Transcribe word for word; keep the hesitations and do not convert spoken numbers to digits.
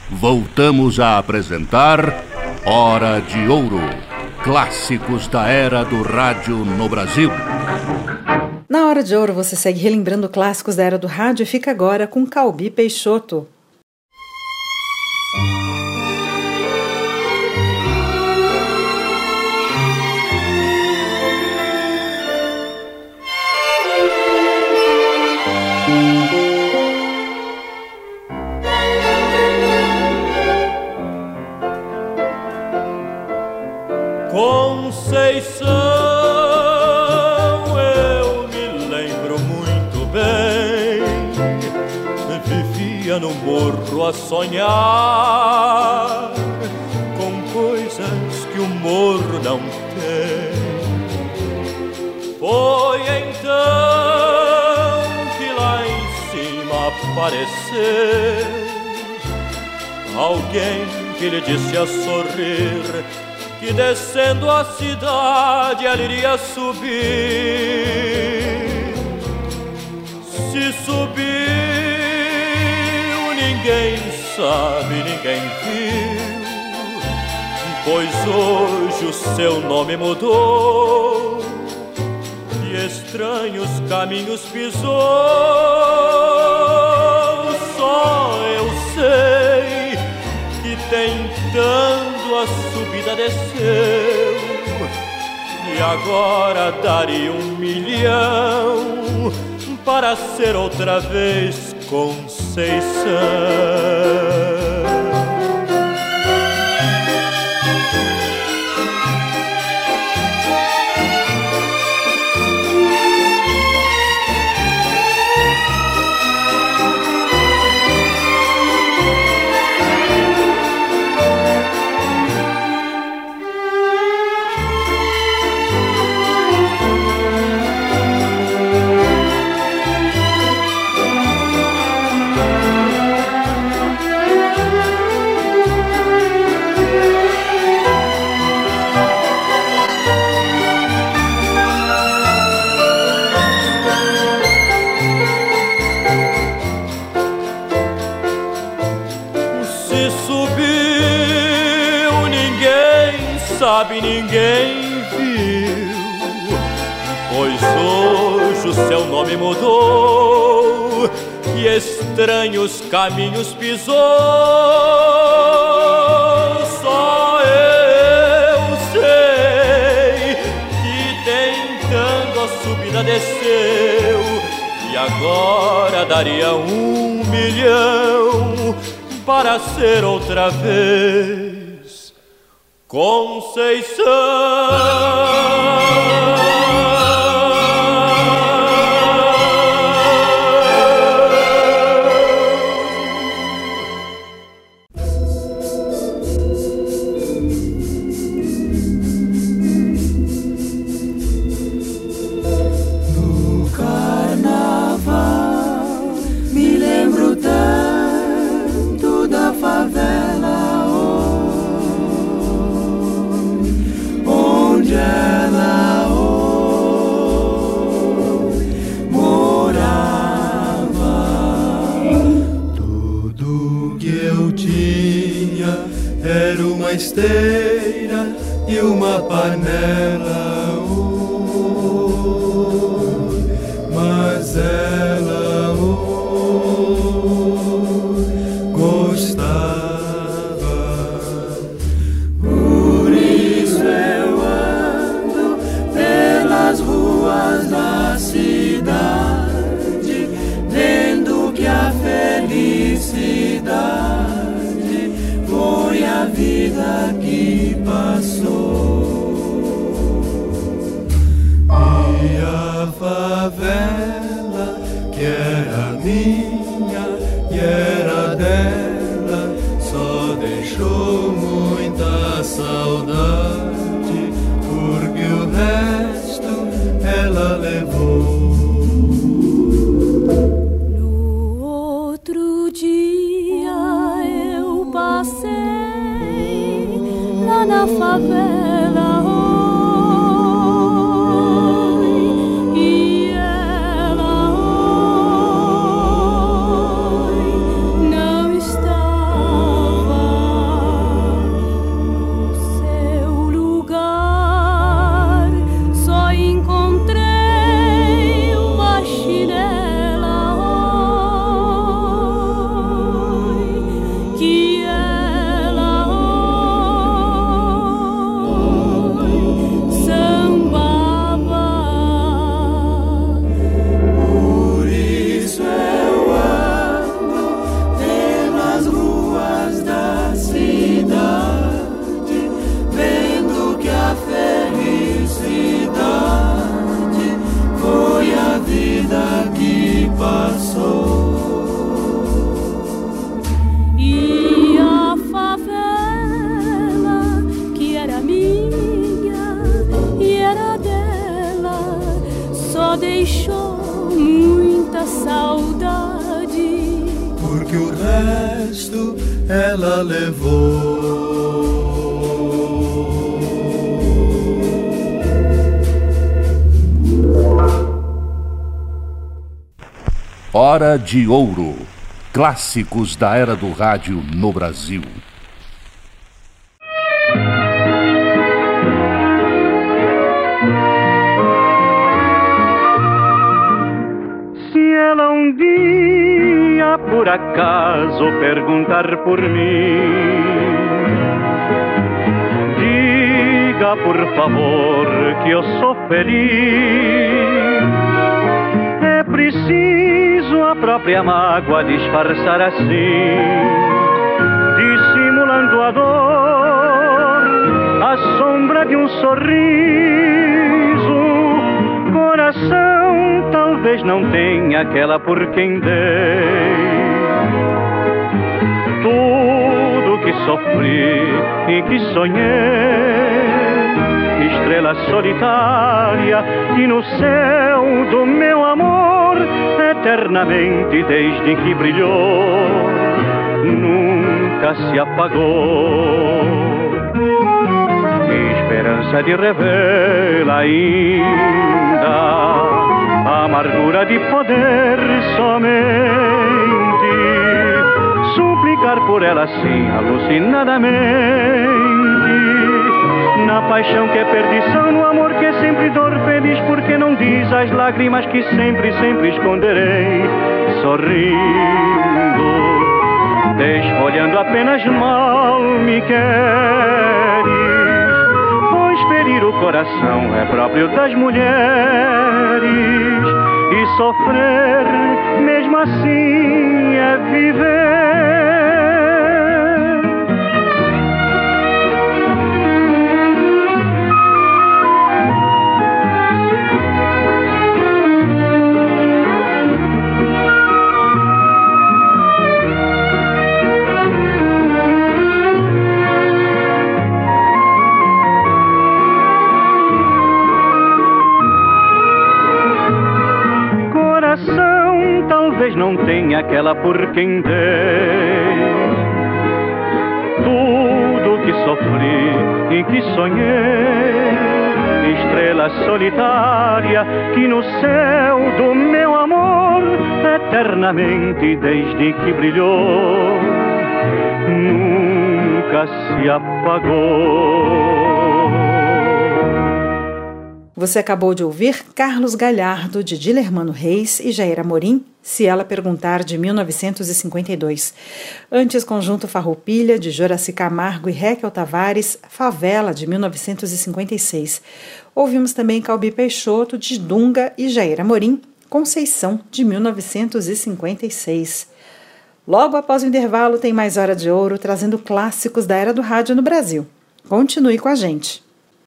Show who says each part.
Speaker 1: voltamos a apresentar Hora de Ouro, clássicos da era do rádio no Brasil.
Speaker 2: Na Hora de Ouro você segue relembrando clássicos da era do rádio e fica agora com Calbi Peixoto.
Speaker 3: Conceição, eu me lembro muito bem, vivia no morro a sonhar com coisas que o morro não tem. Foi então que lá em cima apareceu alguém que lhe disse a sorrir que descendo a cidade ela iria subir. Se subiu, ninguém sabe, ninguém viu, pois hoje o seu nome mudou e estranhos caminhos pisou. Só eu sei que tentando a subida desceu e agora daria um milhão para ser outra vez Conceição. Sabe, ninguém viu, pois hoje o seu nome mudou e estranhos caminhos pisou. Só eu sei que tentando a subida desceu e agora daria um milhão para ser outra vez Conceição.
Speaker 4: No carnaval me lembro tanto da favela onde ela oh, morava. Tudo que eu tinha era uma esteira e uma panela, oh, mas ela oh, gostava. Por isso eu ando pelas ruas da cidade, vendo que a felicidade foi a vida que passou. E a favela que era minha e era dela só deixou muita saudade, porque o resto ela levou.
Speaker 5: No outro dia eu passei lá na favela, oh, e ela oh, não estava.
Speaker 4: que o resto ela levou.
Speaker 1: Hora de Ouro. Clássicos da era do rádio no Brasil.
Speaker 3: Se ela um dia por acaso perguntar por mim, diga por favor que eu sou feliz. É preciso a própria mágoa disfarçar assim, dissimulando a dor, a sombra de um sorriso. Coração talvez não tenha aquela por quem dei. Tudo que sofri e que sonhei, estrela solitária que no céu do meu amor eternamente desde que brilhou nunca se apagou. Esperança de revelar ainda a amargura de poder somente suplicar por ela assim alucinadamente. Na paixão que é perdição, no amor que é sempre dor, feliz porque não diz as lágrimas que sempre, sempre esconderei. Sorrindo, desfolhando apenas mal me queres, pois ferir o coração é próprio das mulheres, e sofrer mesmo assim é viver. Talvez não tenha aquela por quem dei. Tudo que sofri e que sonhei, estrela solitária que no céu do meu amor eternamente desde que brilhou nunca se apagou.
Speaker 2: Você acabou de ouvir Carlos Galhardo, de Dilermano Reis e Jair Amorim, Se Ela Perguntar, de mil novecentos e cinquenta e dois. Antes, Conjunto Farroupilha, de Joraci Camargo e Raquel Tavares, Favela, de mil novecentos e cinquenta e seis. Ouvimos também Calbi Peixoto, de Dunga e Jair Amorim, Conceição, de mil novecentos e cinquenta e seis. Logo após o intervalo tem mais Hora de Ouro, trazendo clássicos da era do rádio no Brasil. Continue com a gente.